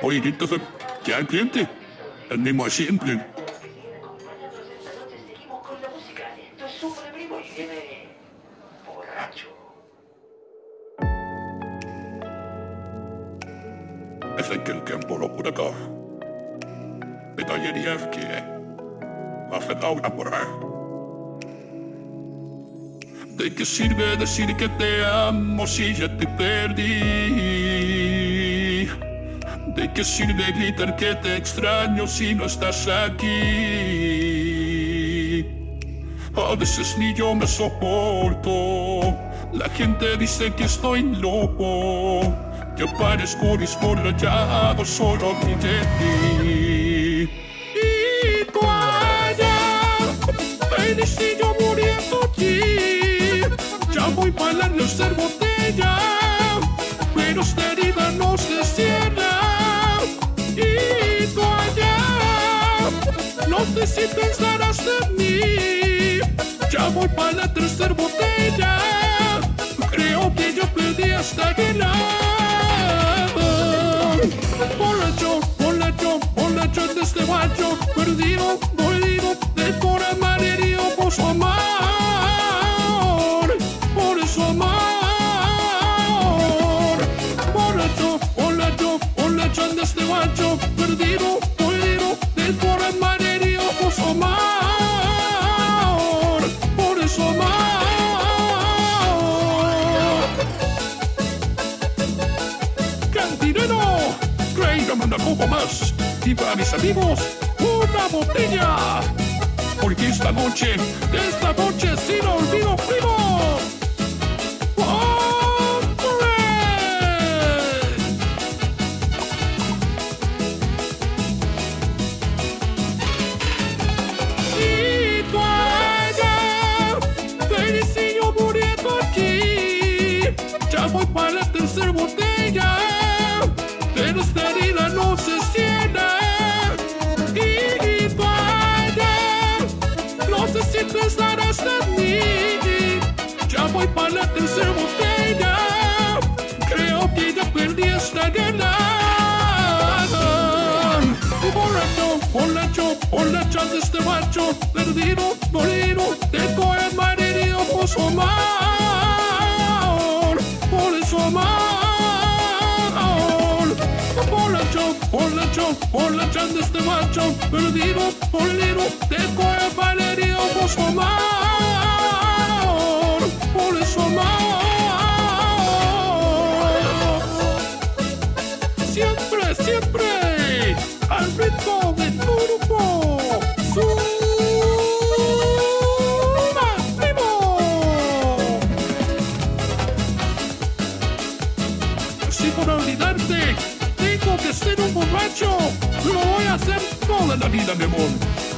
Oye, entonces, ya el cliente, el mismo de siempre. Seguimos con la música. Esto es súper vivo y viene borracho. Es que el tiempo lo cura todo. Detallerías que hace ahora por ahí. ¿De qué sirve decir que te amo si ya te perdí? ¿De qué sirve gritar que te extraño si no estás aquí? A veces ni yo me soporto. La gente dice que estoy loco. Yo parezco descorrallado solo de ti. Y tú allá, feliz y yo muriendo aquí. Ya voy para la tercera botella, pero esta herida no se cierra. Y tú allá, no sé si pensarás en mí. Ya voy para la tercera botella, creo que yo perdí esta guerra. Borracho de este guacho, perdido, dolido, de corazón malherido por su amor, por su amor. Borracho de este guacho, perdido, dolido, de corazón malherido por su amor, por su amor. Cantinero, tráigame una copa más y para mis amigos una botella, porque esta noche sí no olvido, primo. ¡Hombre! Y tú allá, felicillo muriendo aquí. Ya voy para la tercera botella, pero esta herida no se cierra. Y tú allá, no sé si pensarás en mí. Ya voy para la tercera botella, creo que ya perdí esta guerra. Borracho de este macho, perdido, dolido, de corazón malherido por su amor, por su amor. Borracho de este macho, perdido, dolido, de corazón malherido por su amor, por su amor. Siempre, al ritmo de tu grupo, su máximo. Si por olvidarte tengo que ser un borracho, lo voy a hacer toda la vida, mi amor.